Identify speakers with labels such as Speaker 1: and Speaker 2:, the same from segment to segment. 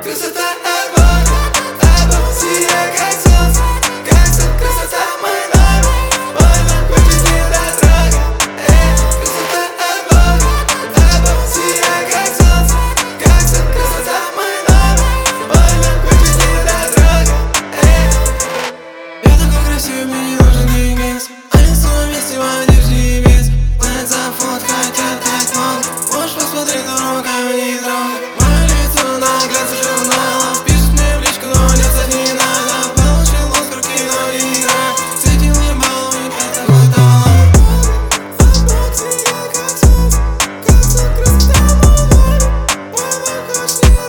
Speaker 1: Красота от Бога, сияй как солнце, красота мой номер, мой дом хочет не дотрога. Красота от Бога, сияй как солнце, красота мой номер, мой дом хочет не дотрога. Я такой красивый, мне не нужен гигиенс, а лицо вместе в одежде и без. Планет за фот, хотят так много, можешь посмотреть, но руками не трогай. Мое лицо на глянце журналов, пишет мне в личку, но лезать не надо. Получил Оскар, кино не играю, светил мне баллами, это хватало. Сияй как солнце, красота мой номер, мой дом хочет не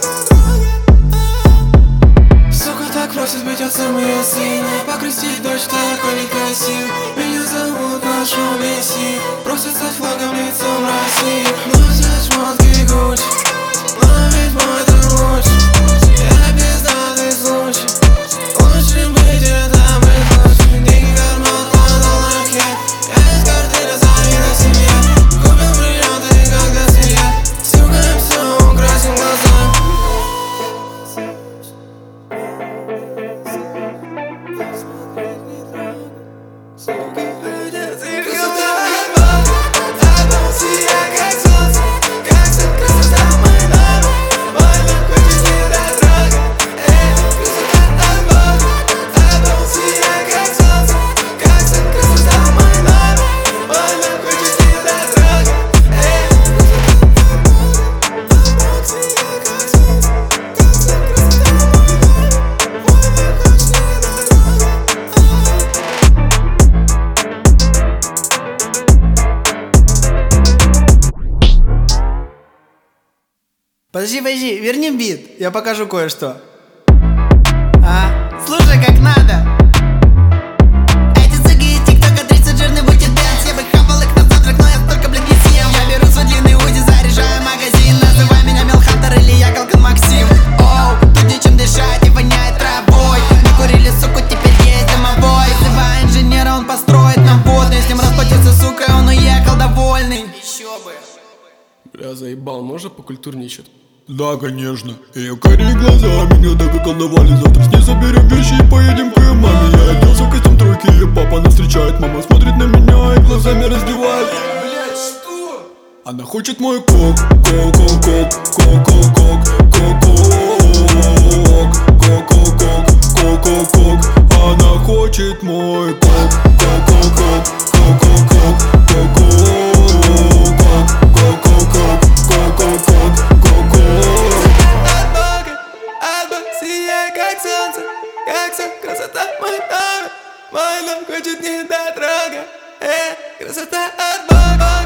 Speaker 1: дотрога. Сука так просит быть отцом ее сына, покрестить дочь такой некрасивой. Меня зовут нашу Месси, просят стать флагом, лицом России. Носят шмотки Гуччи, но ведь мой ты лучше. Я пиздатый случай, лучше быть это быть лучше. Деньги карман кладал на хер, я из квартиры завидна семье. Купил бриллианты, когда съел, стюкаем все, украсим глаза. Красота от Бога, сияй как солнце, красота мой номер, мой дом хочет не дотрога. Красота от Бога, сияй как солнце, красота мой номер, мой дом хочет не дотрога. Сияй как солнце, красота мой номер, мой дом хочет не дотрога.
Speaker 2: Подожди, верни бит, я покажу кое-что. Слушай, как надо. Эти цыги из тиктока 30 жирный будет дэнс. Я бы хапал их на завтрак, но я столько, блин, не съем. Я беру свой длинный узи, заряжаю магазин. Называй меня Мелхантер или я Калкан Максим. Оу, тут нечем дышать и воняет травой. Мы курили, суку, теперь есть домовой. Вызывай инженера, он построит нам водный. С ним расплатился, сука, он уехал довольный. Еще бы.
Speaker 3: Бля, заебал, можно покультурничать?
Speaker 4: Да, конечно. Ее карие глаза меня так околдовали. Завтра с ней заберем вещи и поедем к ее маме. Я оделся в костюм тройки, ее папа нас встречает. Мама смотрит на меня и глазами раздевает.
Speaker 1: Блять, что?
Speaker 4: Она хочет мой кок, кок, кок, кок, кок, кок, кок, кок, кок, кок, кок, кок. Она хочет мой кок, кок, кок, кок, кок, кок, кок, кок.
Speaker 1: Сияй как солнце, красота мой номер, мой дом хочет не дотрога. Красота от Бога.